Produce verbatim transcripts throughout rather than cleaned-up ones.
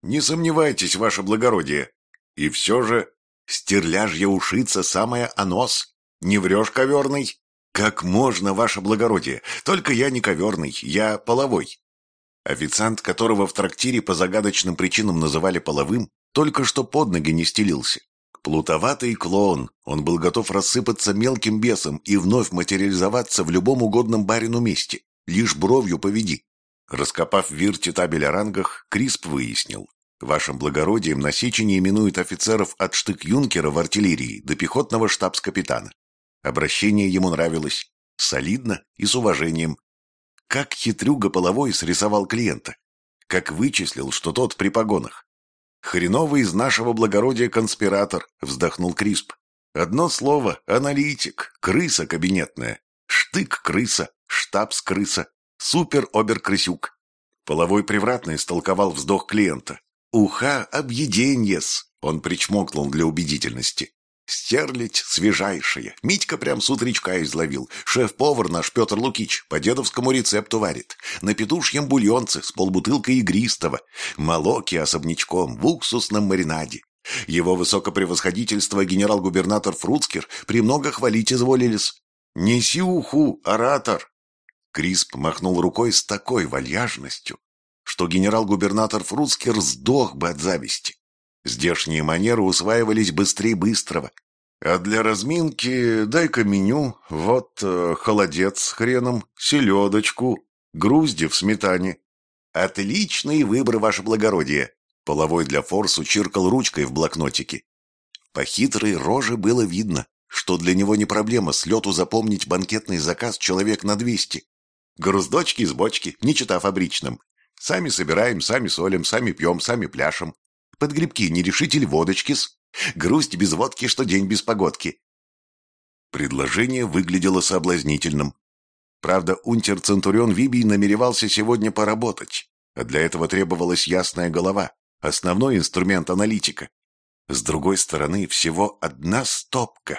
Не сомневайтесь, ваше благородие. И все же стерляжья ушица самая онос. Не врешь, коверный? Как можно, ваше благородие? Только я не коверный, я половой. Официант, которого в трактире по загадочным причинам называли половым, только что под ноги не стелился. Плутоватый клоун, он был готов рассыпаться мелким бесом и вновь материализоваться в любом угодном барину месте. Лишь бровью поведи. Раскопав вирте табель о рангах, Крисп выяснил. Вашим благородием на Сечине именуют офицеров от штык-юнкера в артиллерии до пехотного штабс-капитана. Обращение ему нравилось. Солидно и с уважением. Как хитрюга половой срисовал клиента. Как вычислил, что тот при погонах. «Хреновый из нашего благородия конспиратор», — вздохнул Крисп. «Одно слово — аналитик, крыса кабинетная, штык-крыса, штабс-крыса, супер-обер-крысюк». Половой превратно истолковал вздох клиента. «Уха объеденьес», — он причмокнул для убедительности. «Стерлядь свежайшая. Митька прям с утречка изловил. Шеф-повар наш Петр Лукич по дедовскому рецепту варит. На петушьем бульонце с полбутылкой игристого. Молоки особнячком в уксусном маринаде. Его высокопревосходительство генерал-губернатор Фруцкер премного хвалить изволились. Неси уху, оратор!» Крисп махнул рукой с такой вальяжностью, что генерал-губернатор Фруцкер сдох бы от зависти. Здешние манеры усваивались быстрее быстрого. А для разминки дай-ка меню. Вот э, холодец с хреном, селедочку, грузди в сметане. Отличный выбор, ваше благородие. Половой для форсу чиркал ручкой в блокнотике. По хитрой роже было видно, что для него не проблема с лету запомнить банкетный заказ человек на двести. Груздочки из бочки, не чета фабричным. Сами собираем, сами солим, сами пьем, сами пляшем. Под грибки не решите ли водочки-с? Грусть без водки, что день без погодки. Предложение выглядело соблазнительным. Правда, унтер-центурион Вибий намеревался сегодня поработать, а для этого требовалась ясная голова, основной инструмент аналитика. С другой стороны, всего одна стопка.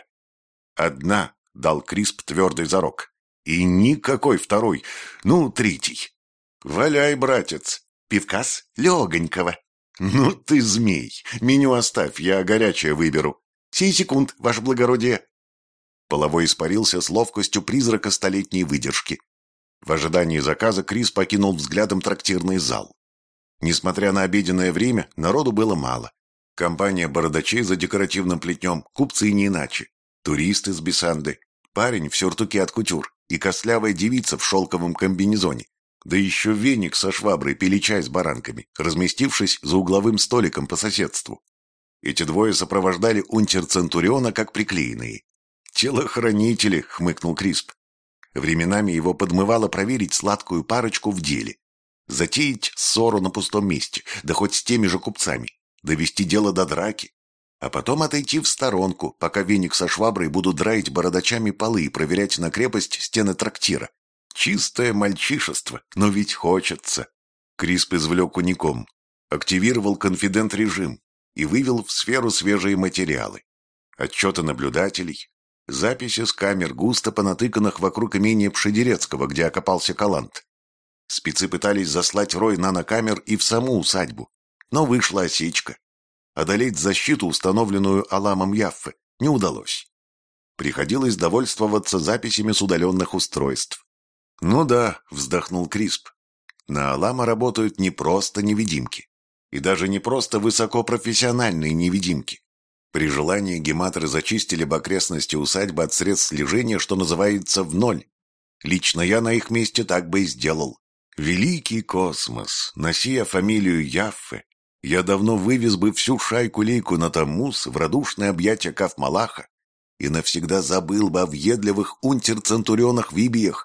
Одна, дал Крисп твердый зарок. И никакой второй, ну, третий. Валяй, братец, пивкас легонького. «Ну ты змей! Меню оставь, я горячее выберу. Сей секунд, ваше благородие!» Половой испарился с ловкостью призрака столетней выдержки. В ожидании заказа Крис покинул взглядом трактирный зал. Несмотря на обеденное время, народу было мало. Компания бородачей за декоративным плетнем, купцы не иначе. Туристы с бесанды, парень в сюртуке от кутюр и костлявая девица в шелковом комбинезоне. Да еще веник со шваброй пили чай с баранками, разместившись за угловым столиком по соседству. Эти двое сопровождали унтер-центуриона как приклеенные. «Телохранители», — хмыкнул Крисп. Временами его подмывало проверить сладкую парочку в деле. Затеять ссору на пустом месте, да хоть с теми же купцами, довести дело до драки. А потом отойти в сторонку, пока веник со шваброй будут драить бородачами полы и проверять на крепость стены трактира. Чистое мальчишество, но ведь хочется. Крисп извлек уником, активировал конфидент-режим и вывел в сферу свежие материалы. Отчеты наблюдателей, записи с камер, густо понатыканных вокруг имения Пшедерецкого, где окопался Калант. Спецы пытались заслать рой нанокамер и в саму усадьбу, но вышла осечка. Одолеть защиту, установленную Аламом Яффе, не удалось. Приходилось довольствоваться записями с удаленных устройств. «Ну да», — вздохнул Крисп, — «на Алама работают не просто невидимки, и даже не просто высокопрофессиональные невидимки. При желании гематры зачистили бы окрестности усадьбы от средств слежения, что называется, в ноль. Лично я на их месте так бы и сделал. Великий космос, носи я фамилию Яффе, я давно вывез бы всю шайку-лейку на Таммус в радушное объятие Каф-Малаха и навсегда забыл бы о въедливых унтер-центурионах-вибиях.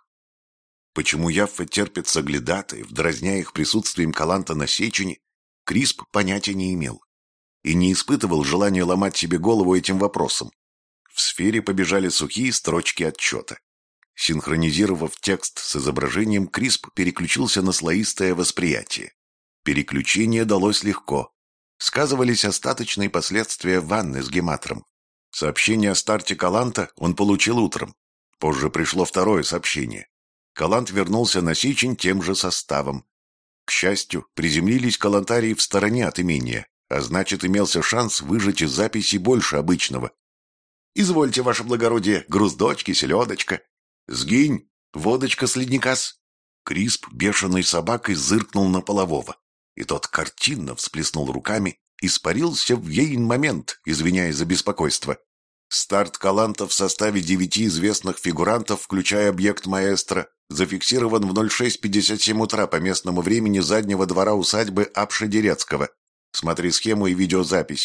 Почему Яффе терпит соглядатаев, дразня их присутствием Каланта на Сечине, Крисп понятия не имел и не испытывал желания ломать себе голову этим вопросом. В сфере побежали сухие строчки отчета. Синхронизировав текст с изображением, Крисп переключился на слоистое восприятие. Переключение далось легко. Сказывались остаточные последствия ванны с гематром. Сообщение о старте Каланта он получил утром. Позже пришло второе сообщение. Калант вернулся на Сечень тем же составом. К счастью, приземлились калантарии в стороне от имения, а значит, имелся шанс выжать из записи больше обычного. «Извольте, ваше благородие, груздочки, селедочка». «Сгинь, водочка с ледника-с». Крисп бешеной собакой зыркнул на полового, и тот картинно всплеснул руками, испарился в ейн момент, извиняясь за беспокойство. Старт каланта в составе девяти известных фигурантов, включая объект маэстро, зафиксирован в ноль шесть пятьдесят семь утра по местному времени заднего двора усадьбы Апшедерецкого. Смотри схему и видеозапись.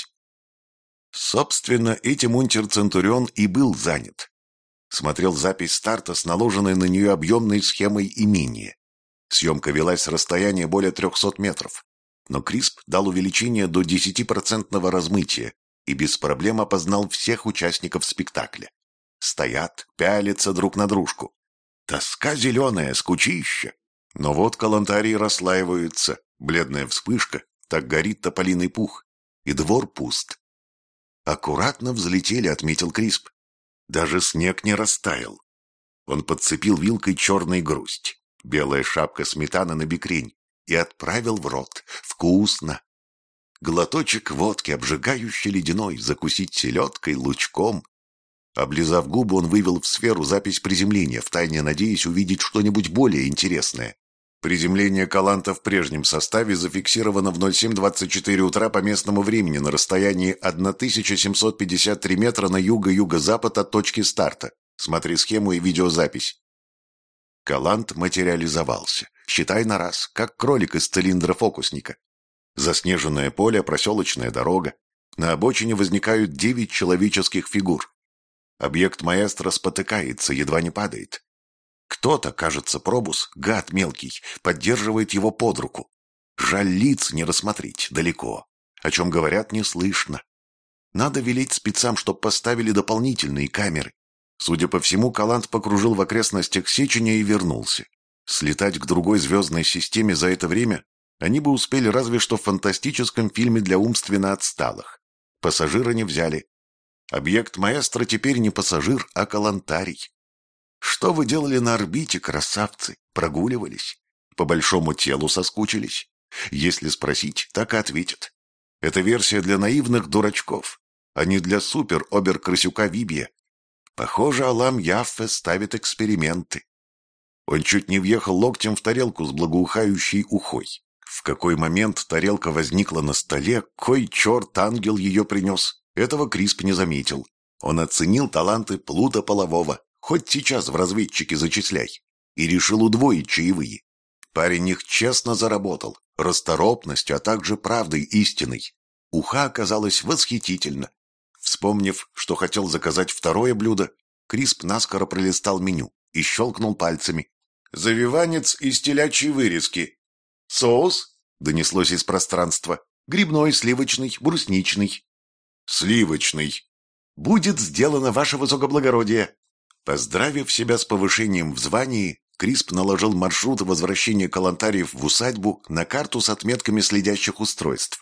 Собственно, этим унтер-центурион и был занят. Смотрел запись старта с наложенной на нее объемной схемой имения. Съемка велась с расстояния более трехсот метров, но Крисп дал увеличение до десятипроцентного размытия и без проблем опознал всех участников спектакля. Стоят, пялятся друг на дружку. Тоска зеленая, скучища. Но вот калантарии расслаиваются, бледная вспышка, так горит тополиный пух, и двор пуст. Аккуратно взлетели, отметил Крисп. Даже снег не растаял. Он подцепил вилкой черный грусть, белая шапка сметаны на бекрень, и отправил в рот. Вкусно. Глоточек водки, обжигающий ледяной, закусить селедкой, лучком. Облизав губы, он вывел в сферу запись приземления, втайне надеясь увидеть что-нибудь более интересное. Приземление каланта в прежнем составе зафиксировано в ноль семь двадцать четыре утра по местному времени на расстоянии тысяча семьсот пятьдесят три метра на юго-юго-запад от точки старта. Смотри схему и видеозапись. Калант материализовался, считай на раз, как кролик из цилиндра фокусника. Заснеженное поле, проселочная дорога. На обочине возникают девять человеческих фигур. Объект маэстро спотыкается, едва не падает. Кто-то, кажется, пробус, гад мелкий, поддерживает его под руку. Жаль, лиц не рассмотреть, далеко. О чем говорят, не слышно. Надо велеть спецам, чтоб поставили дополнительные камеры. Судя по всему, Калант покружил в окрестностях Сеченя и вернулся. Слетать к другой звездной системе за это время они бы успели разве что в фантастическом фильме для умственно отсталых. Пассажира не взяли. Объект маэстро теперь не пассажир, а калантарий. Что вы делали на орбите, красавцы? Прогуливались? По большому телу соскучились? Если спросить, так и ответят. Это версия для наивных дурачков, а не для супер-обер-крысюка Вибия. Похоже, Алам Яффе ставит эксперименты. Он чуть не въехал локтем в тарелку с благоухающей ухой. В какой момент тарелка возникла на столе, кой черт ангел ее принес, этого Крисп не заметил. Он оценил таланты Плута Полового, хоть сейчас в разведчике зачисляй, и решил удвоить чаевые. Парень их честно заработал, расторопностью, а также правдой истинной. Уха оказалась восхитительна. Вспомнив, что хотел заказать второе блюдо, Крисп наскоро пролистал меню и щелкнул пальцами. «Завиванец из телячьей вырезки. Соус?» — донеслось из пространства. «Грибной, сливочный, брусничный». «Сливочный. Будет сделано, ваше высокоблагородие». Поздравив себя с повышением в звании, Крисп наложил маршрут возвращения калантариев в усадьбу на карту с отметками следящих устройств.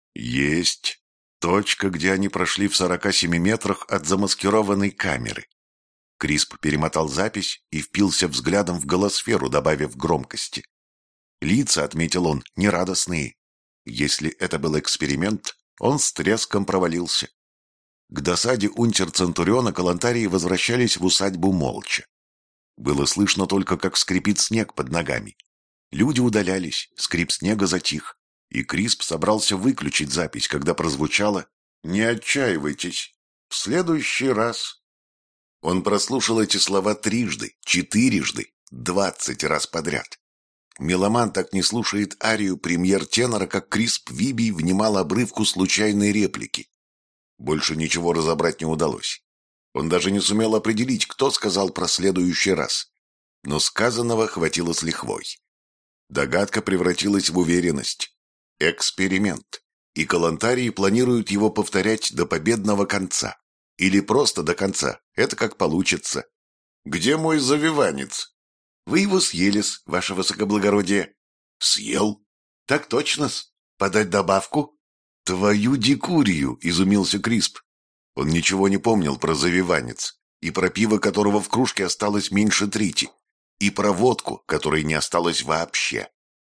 Есть точка, где они прошли в сорока семи метрах от замаскированной камеры. Крисп перемотал запись и впился взглядом в голосферу, добавив громкости. Лица, отметил он, нерадостные. Если это был эксперимент, он с треском провалился. К досаде унтер-центуриона калантарии возвращались в усадьбу молча. Было слышно только, как скрипит снег под ногами. Люди удалялись, скрип снега затих, и Крисп собрался выключить запись, когда прозвучало «Не отчаивайтесь, в следующий раз». Он прослушал эти слова трижды, четырежды, двадцать раз подряд. Меломан так не слушает арию премьер-тенора, как Крисп Вибий внимал обрывку случайной реплики. Больше ничего разобрать не удалось. Он даже не сумел определить, кто сказал про следующий раз. Но сказанного хватило с лихвой. Догадка превратилась в уверенность. Эксперимент. И калантарии планируют его повторять до победного конца. Или просто до конца. Это как получится. «Где мой завиванец?» «Вы его съели-с, ваше высокоблагородие». «Съел?» «Так точно-с. Подать добавку?» «Твою дикурию!» — изумился Крисп. Он ничего не помнил про завиванец, и про пиво, которого в кружке осталось меньше трети, и про водку, которой не осталось вообще.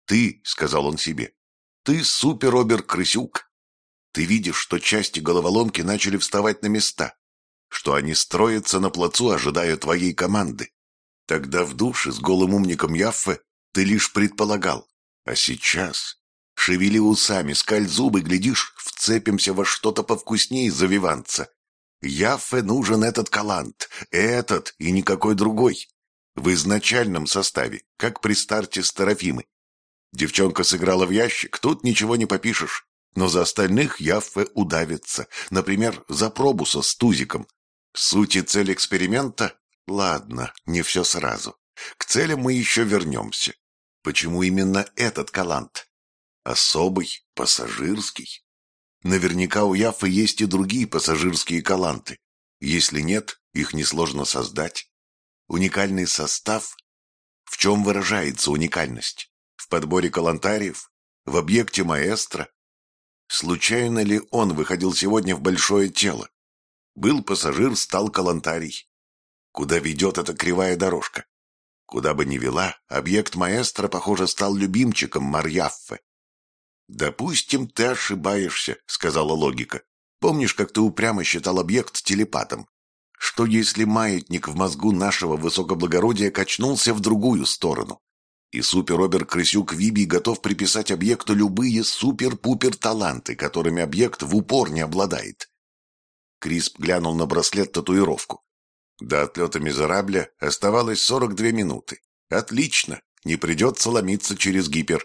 Ты, — сказал он себе, — ты супер-обер-крысюк. Ты видишь, что части головоломки начали вставать на места, что они строятся на плацу, ожидая твоей команды. Тогда в душе с голым умником Яффе ты лишь предполагал. А сейчас шевели усами, скаль зубы, глядишь, вцепимся во что-то повкуснее завиванца. Яффе нужен этот калант, этот и никакой другой. В изначальном составе, как при старте с Тарафимой. Девчонка сыграла в ящик, тут ничего не попишешь. Но за остальных Яффе удавится, например, за Пробуса с Тузиком. Суть и цель эксперимента? Ладно, не все сразу. К целям мы еще вернемся. Почему именно этот калант? Особый, пассажирский. Наверняка у Яффе есть и другие пассажирские каланты. Если нет, их несложно создать. Уникальный состав? В чем выражается уникальность? В подборе калантариев? В объекте маэстро? Случайно ли он выходил сегодня в большое тело? Был пассажир, стал калантарий. Куда ведет эта кривая дорожка? Куда бы ни вела, объект маэстро, похоже, стал любимчиком Марьяффе. «Допустим, ты ошибаешься», — сказала логика. «Помнишь, как ты упрямо считал объект телепатом? Что если маятник в мозгу нашего высокоблагородия качнулся в другую сторону? И супер-обер-крысюк Вибий готов приписать объекту любые супер-пупер-таланты, которыми объект в упор не обладает». Крисп глянул на браслет-татуировку. До отлета Мизерабля оставалось сорок две минуты. Отлично, не придется ломиться через гипер.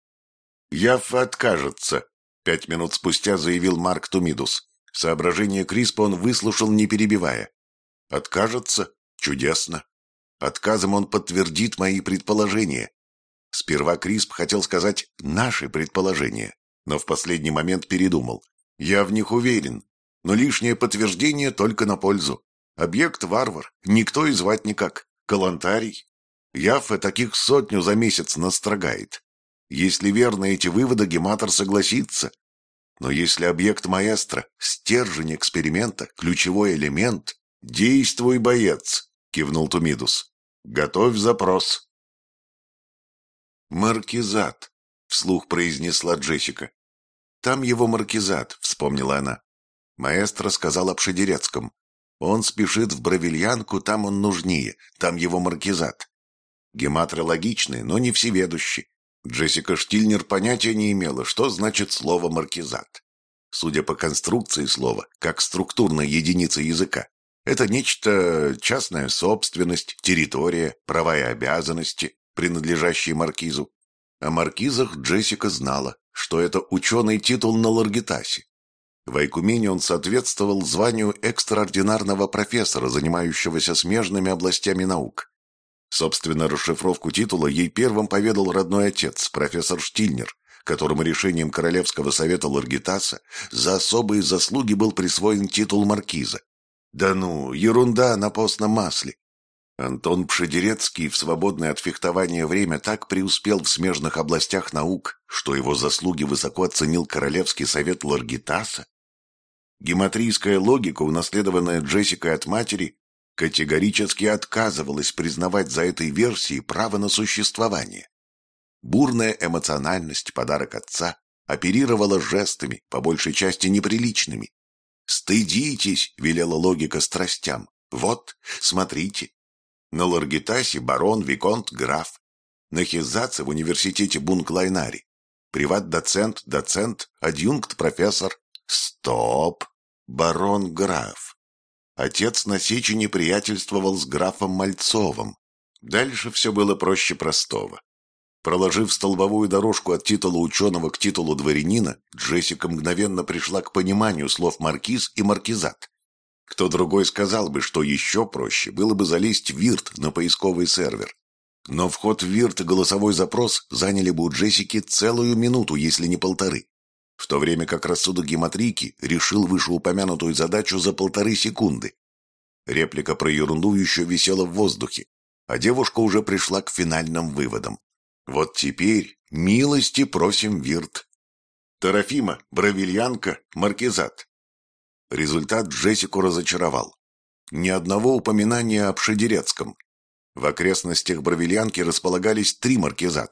«Яффе откажется», — пять минут спустя заявил Марк Тумидус. Соображение Криспа он выслушал, не перебивая. «Откажется? Чудесно. Отказом он подтвердит мои предположения». Сперва Крисп хотел сказать «наши предположения», но в последний момент передумал. «Я в них уверен, но лишнее подтверждение только на пользу. Объект варвар, никто и звать никак. Калантарий. Яффе таких сотню за месяц настрогает. Если верны эти выводы, Гематор согласится. Но если объект маэстро, стержень эксперимента, ключевой элемент... «Действуй, боец!» — кивнул Тумидус. «Готовь запрос». «Маркизат», — вслух произнесла Джессика. «Там его маркизат», — вспомнила она. Маэстро сказал об Шадерецком. «Он спешит в Бравильянку, там он нужнее, там его маркизат». Гематры логичны, но не всеведущи. Джессика Штильнер понятия не имела, что значит слово «маркизат». Судя по конструкции слова, как структурной единицы языка, это нечто частная собственность, территория, права и обязанности, принадлежащие маркизу. О маркизах Джессика знала, что это ученый титул на Ларгитасе. В Айкумене он соответствовал званию экстраординарного профессора, занимающегося смежными областями наук. Собственно, расшифровку титула ей первым поведал родной отец, профессор Штильнер, которому решением Королевского совета Ларгитаса за особые заслуги был присвоен титул маркиза. Да ну, ерунда на постном масле. Антон Пшедерецкий в свободное от фехтования время так преуспел в смежных областях наук, что его заслуги высоко оценил Королевский совет Ларгитаса. Гематрийская логика, унаследованная Джессикой от матери, категорически отказывалась признавать за этой версией право на существование. Бурная эмоциональность, подарок отца, оперировала жестами, по большей части неприличными. «Стыдитесь», — велела логика страстям. «Вот, смотрите. На Ларгитасе барон, виконт, граф. На Хизаце в университете Бунклайнари. Приват-доцент, доцент, адъюнкт, профессор. Стоп! Барон, граф. Отец на Сечине приятельствовал с графом Мальцовым. Дальше все было проще простого. Проложив столбовую дорожку от титула ученого к титулу дворянина, Джессика мгновенно пришла к пониманию слов «маркиз» и «маркизат». Кто другой сказал бы, что еще проще было бы залезть в Вирт на поисковый сервер. Но вход в Вирт и голосовой запрос заняли бы у Джессики целую минуту, если не полторы. В то время как рассудок гематрийки решил вышеупомянутую задачу за полторы секунды. Реплика про ерунду еще висела в воздухе, а девушка уже пришла к финальным выводам. Вот теперь милости просим, Вирт. Тарафима, Бравильянка, маркизат. Результат Джессику разочаровал. Ни одного упоминания об Шадерецком. В окрестностях Бравильянки располагались три маркизата.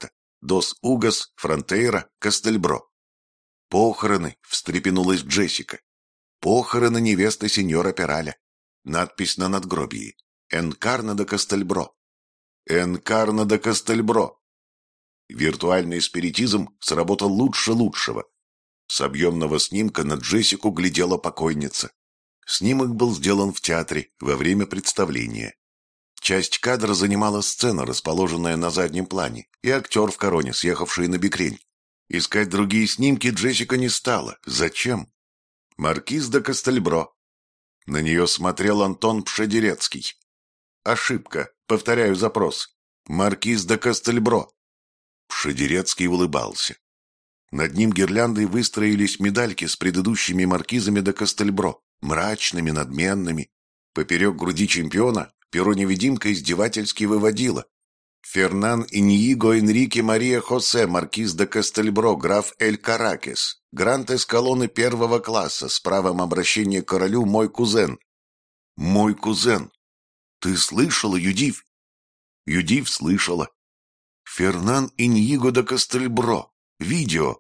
Дос Угас, Фронтейра, Кастельбро. «Похороны», — встрепенулась Джессика. «Похороны невесты сеньора Пераля». Надпись на надгробии. «Энкарна де Кастельбро». «Энкарна де Кастельбро». Виртуальный спиритизм сработал лучше лучшего. С объемного снимка на Джессику глядела покойница. Снимок был сделан в театре во время представления. Часть кадра занимала сцена, расположенная на заднем плане, и актер в короне, съехавший на бикрень. Искать другие снимки Джессика не стала. Зачем? «Маркиз де Кастельбро». На нее смотрел Антон Пшедерецкий. «Ошибка. Повторяю запрос. Маркиз де Кастельбро». Пшедерецкий улыбался. Над ним гирляндой выстроились медальки с предыдущими маркизами де Кастельбро, мрачными, надменными. Поперек груди чемпиона перо-невидимка издевательски выводила: «Фернан Иньиго Энрике Мария Хосе, маркиз де Кастельбро, граф Эль Каракес, грант эскалоны первого класса, с правом обращения к королю, мой кузен». «Мой кузен! Ты слышала, Юдив?» Юдив слышала. «Фернан Иньиго де Кастельбро. Видео».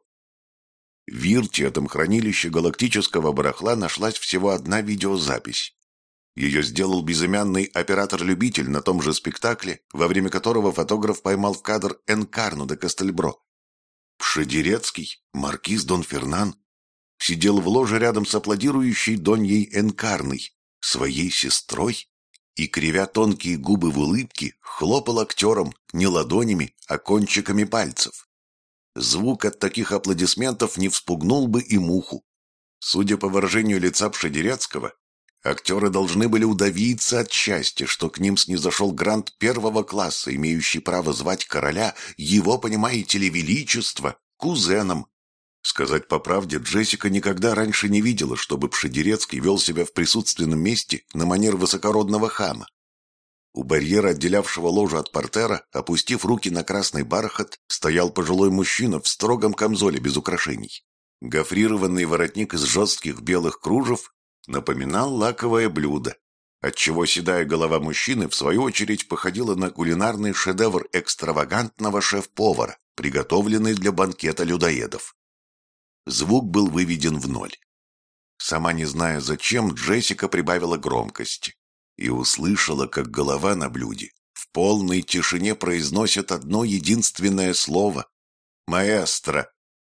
В Вирте, этом хранилище галактического барахла, нашлась всего одна видеозапись. Ее сделал безымянный оператор-любитель на том же спектакле, во время которого фотограф поймал в кадр Энкарну де Кастельбро. Пшедерецкий, маркиз Дон Фернан, сидел в ложе рядом с аплодирующей Доньей Энкарной, своей сестрой, и, кривя тонкие губы в улыбке, хлопал актером не ладонями, а кончиками пальцев. Звук от таких аплодисментов не вспугнул бы и муху. Судя по выражению лица Пшедерецкого, актеры должны были удавиться от счастья, что к ним снизошел грант первого класса, имеющий право звать короля, его, понимаете ли, величество, кузеном. Сказать по правде, Джессика никогда раньше не видела, чтобы Пшедерецкий вел себя в присутственном месте на манер высокородного хама. У барьера, отделявшего ложу от портера, опустив руки на красный бархат, стоял пожилой мужчина в строгом камзоле без украшений. Гофрированный воротник из жестких белых кружев напоминал лаковое блюдо, отчего седая голова мужчины, в свою очередь, походила на кулинарный шедевр экстравагантного шеф-повара, приготовленный для банкета людоедов. Звук был выведен в ноль. Сама не зная зачем, Джессика прибавила громкости и услышала, как голова на блюде в полной тишине произносит одно единственное слово — «Маэстро».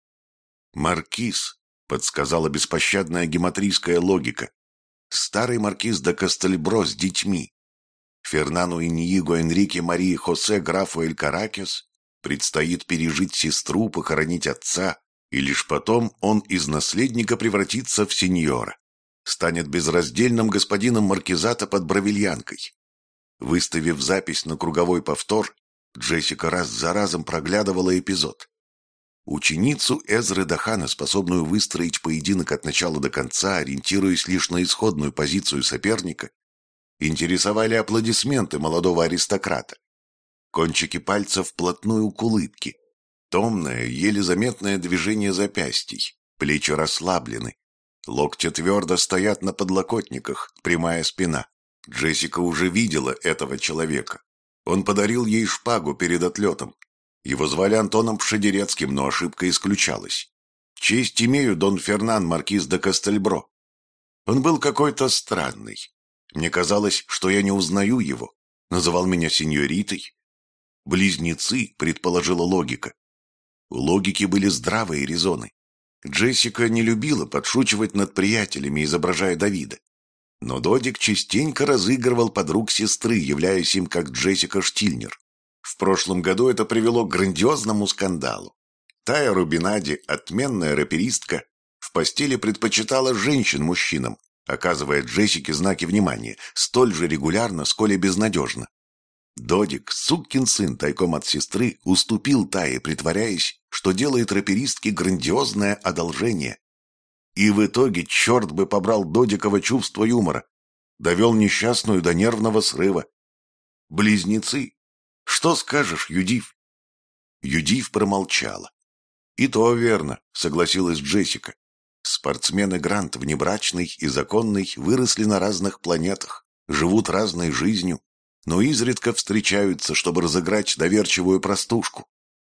«Маркиз», — подсказала беспощадная гематрийская логика. «Старый маркиз де Кастельбро с детьми. Фернану Иньиго Энрике Марии Хосе, графу Эль Каракес, предстоит пережить сестру, похоронить отца, и лишь потом он из наследника превратится в сеньора, станет безраздельным господином маркизата под Бравильянкой». Выставив запись на круговой повтор, Джессика раз за разом проглядывала эпизод. Ученицу Эзры Дахана, способную выстроить поединок от начала до конца, ориентируясь лишь на исходную позицию соперника, интересовали аплодисменты молодого аристократа. Кончики пальцев вплотную к улыбке, томное, еле заметное движение запястий, плечи расслаблены, локти твердо стоят на подлокотниках, прямая спина. Джессика уже видела этого человека. Он подарил ей шпагу перед отлетом. Его звали Антоном Пшедерецким, но ошибка исключалась. «Честь имею, Дон Фернан, маркиз де Кастельбро». Он был какой-то странный. Мне казалось, что я не узнаю его. Называл меня сеньоритой. «Близнецы», — предположила логика. У логики были здравые резоны. Джессика не любила подшучивать над приятелями, изображая Давида. Но Додик частенько разыгрывал подруг сестры, являясь им как Джессика Штильнер. В прошлом году это привело к грандиозному скандалу. Тая Рубинади, отменная раперистка, в постели предпочитала женщин мужчинам, оказывая Джессике знаки внимания, столь же регулярно, сколь и безнадежно. Додик, сукин сын, тайком от сестры, уступил Тае, притворяясь, что делает раперистке грандиозное одолжение. И в итоге черт бы побрал Додикова чувство юмора, довел несчастную до нервного срыва. Близнецы. Что скажешь, Юдив? Юдив промолчала. И то верно, согласилась Джессика. Спортсмены Грант, внебрачный и законный, выросли на разных планетах, живут разной жизнью, но изредка встречаются, чтобы разыграть доверчивую простушку.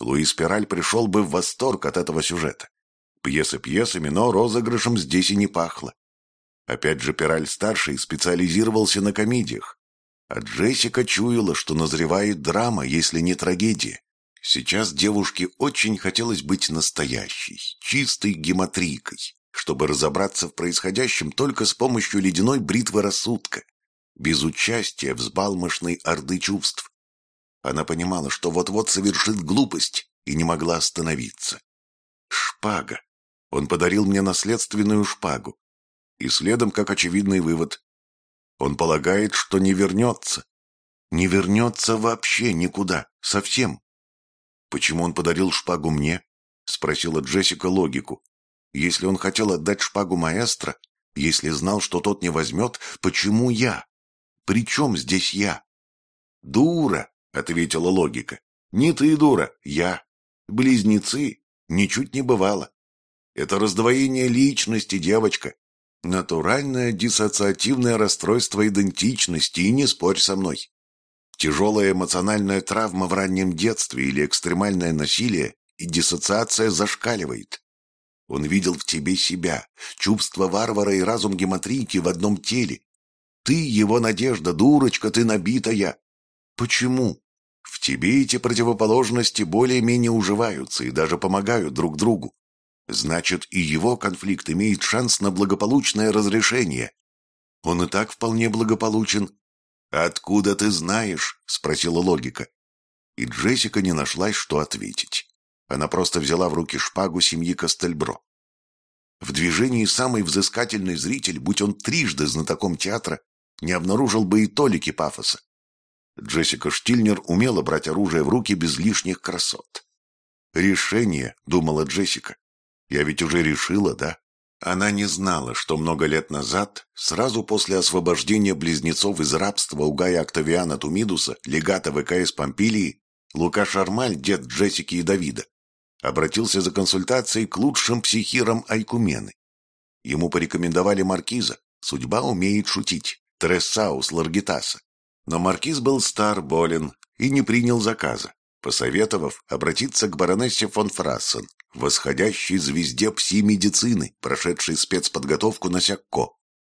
Луис Пираль пришел бы в восторг от этого сюжета. Пьесы пьесами, но розыгрышем здесь и не пахло. Опять же, Пираль-старший специализировался на комедиях. А Джессика чуяла, что назревает драма, если не трагедия. Сейчас девушке очень хотелось быть настоящей, чистой гематрийкой, чтобы разобраться в происходящем только с помощью ледяной бритвы рассудка, без участия взбалмошной орды чувств. Она понимала, что вот-вот совершит глупость, и не могла остановиться. Шпага. Он подарил мне наследственную шпагу. И следом, как очевидный вывод, он полагает, что не вернется. Не вернется вообще никуда, совсем. «Почему он подарил шпагу мне?» — спросила Джессика логику. «Если он хотел отдать шпагу маэстро, если знал, что тот не возьмет, почему я? При чем здесь я?» «Дура!» — ответила логика. «Не ты дура, я. Близнецы. Ничуть не бывало. Это раздвоение личности, девочка. Натуральное диссоциативное расстройство идентичности, и не спорь со мной. Тяжелая эмоциональная травма в раннем детстве или экстремальное насилие, и диссоциация зашкаливает. Он видел в тебе себя, чувство варвара и разум гематрийки в одном теле. Ты его надежда, дурочка, ты набитая. Почему? В тебе эти противоположности более-менее уживаются и даже помогают друг другу. Значит, и его конфликт имеет шанс на благополучное разрешение. Он и так вполне благополучен. «Откуда ты знаешь?» — спросила логика. И Джессика не нашлась, что ответить. Она просто взяла в руки шпагу семьи Кастельбро. В движении самый взыскательный зритель, будь он трижды знатоком театра, не обнаружил бы и толики пафоса. Джессика Штильнер умела брать оружие в руки без лишних красот. «Решение», — думала Джессика. «Я ведь уже решила, да?» Она не знала, что много лет назад, сразу после освобождения близнецов из рабства у Гая Октавиана Тумидуса, легата ВКС Помпилии, Лука Шармаль, дед Джессики и Давида, обратился за консультацией к лучшим психирам Айкумены. Ему порекомендовали маркиза, судьба умеет шутить, Трессаус Ларгитаса. Но маркиз был стар, болен и не принял заказа, посоветовав обратиться к баронессе фон Фрассен, восходящей звезде пси-медицины, прошедшей спецподготовку на Сякко.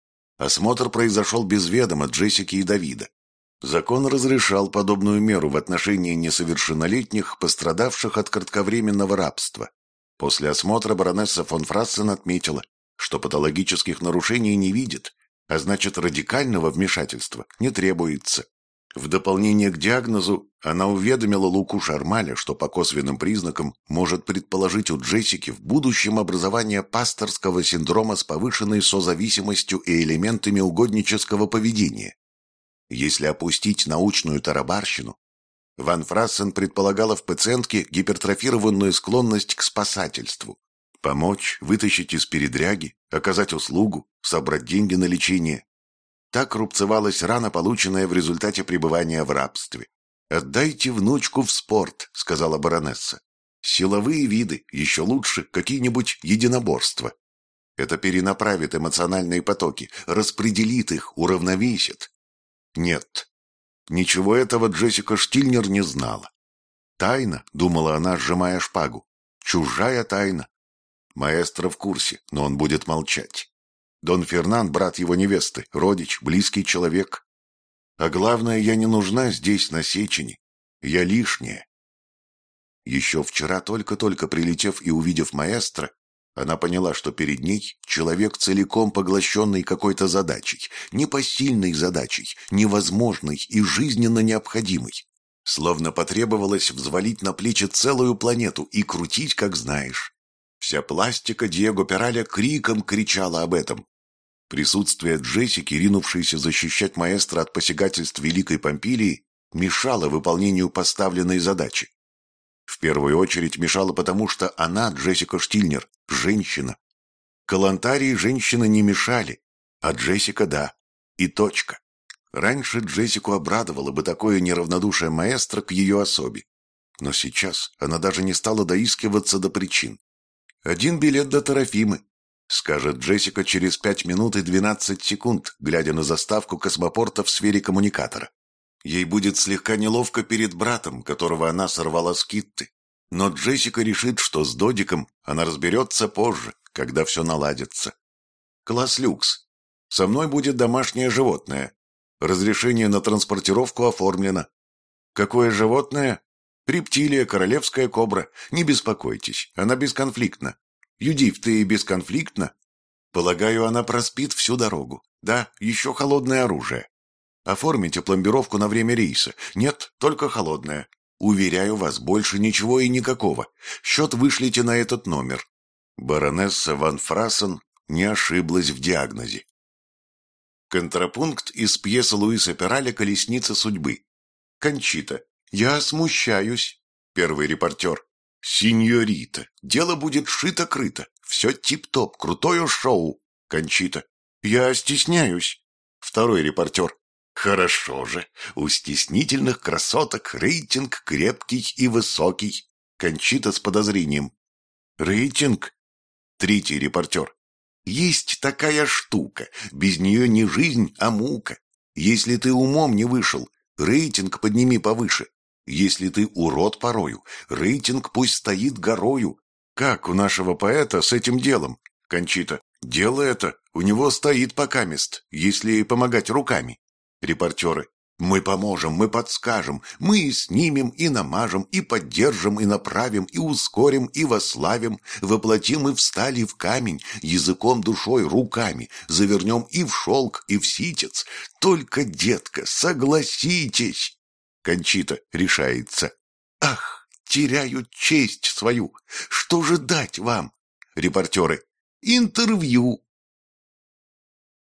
Осмотр произошел без ведома Джессики и Давида. Закон разрешал подобную меру в отношении несовершеннолетних, пострадавших от кратковременного рабства. После осмотра баронесса фон Фрассен отметила, что патологических нарушений не видит, а значит, радикального вмешательства не требуется. В дополнение к диагнозу она уведомила Луку Шармаля, что по косвенным признакам может предположить у Джессики в будущем образование пасторского синдрома с повышенной созависимостью и элементами угоднического поведения. Если опустить научную тарабарщину, Ван Фрассен предполагала в пациентке гипертрофированную склонность к спасательству. Помочь, вытащить из передряги, оказать услугу, собрать деньги на лечение. Так рубцевалась рана, полученная в результате пребывания в рабстве. «Отдайте внучку в спорт», — сказала баронесса. «Силовые виды, еще лучше какие-нибудь единоборства. Это перенаправит эмоциональные потоки, распределит их, уравновесит». Нет, ничего этого Джессика Штильнер не знала. «Тайна», — думала она, сжимая шпагу, — «чужая тайна». Маэстро в курсе, но он будет молчать. Дон Фернан, брат его невесты, родич, близкий человек. А главное, я не нужна здесь, на Сечине. Я лишняя. Еще вчера, только-только прилетев и увидев маэстро, она поняла, что перед ней человек, целиком поглощенный какой-то задачей, непосильной задачей, невозможной и жизненно необходимой. Словно потребовалось взвалить на плечи целую планету и крутить, как знаешь. Вся пластика Диего Пираля криком кричала об этом. Присутствие Джессики, ринувшейся защищать маэстро от посягательств Великой Помпилии, мешало выполнению поставленной задачи. В первую очередь мешало потому, что она, Джессика Штильнер, женщина. Калантарии женщины не мешали, а Джессика – да. И точка. Раньше Джессику обрадовало бы такое неравнодушие маэстро к ее особе. Но сейчас она даже не стала доискиваться до причин. «Один билет до Тарафимы», — скажет Джессика через пять минут и двенадцать секунд, глядя на заставку космопорта в сфере коммуникатора. Ей будет слегка неловко перед братом, которого она сорвала с Китты. Но Джессика решит, что с Додиком она разберется позже, когда все наладится. Класс люкс. Со мной будет домашнее животное. Разрешение на транспортировку оформлено. Какое животное? Рептилия, королевская кобра. Не беспокойтесь, она бесконфликтна. Юдив, ты бесконфликтна? Полагаю, она проспит всю дорогу. Да, еще холодное оружие. Оформите пломбировку на время рейса. Нет, только холодное. Уверяю вас, больше ничего и никакого. Счет вышлите на этот номер. Баронесса Ван Фрассен не ошиблась в диагнозе. Контрапункт из пьесы Луиса Пераля «Колесница судьбы». Кончита. Я смущаюсь. Первый репортер. Синьорита, дело будет шито-крыто. Все тип-топ, крутое шоу. Кончита. Я стесняюсь. Второй репортер. Хорошо же, у стеснительных красоток рейтинг крепкий и высокий. Кончита с подозрением. Рейтинг? Третий репортер. Есть такая штука, без нее не жизнь, а мука. Если ты умом не вышел, рейтинг подними повыше. Если ты урод порою, рейтинг пусть стоит горою. Как у нашего поэта с этим делом? Кончита. Дело это у него стоит покамест, если помогать руками. Репортеры. Мы поможем, мы подскажем, мы и снимем, и намажем, и поддержим, и направим, и ускорим, и вославим, воплотим и встали в камень, языком, душой, руками, завернем и в шелк, и в ситец. Только, детка, согласитесь. Кончита решается. Ах, теряю честь свою. Что же дать вам? Репортеры. Интервью.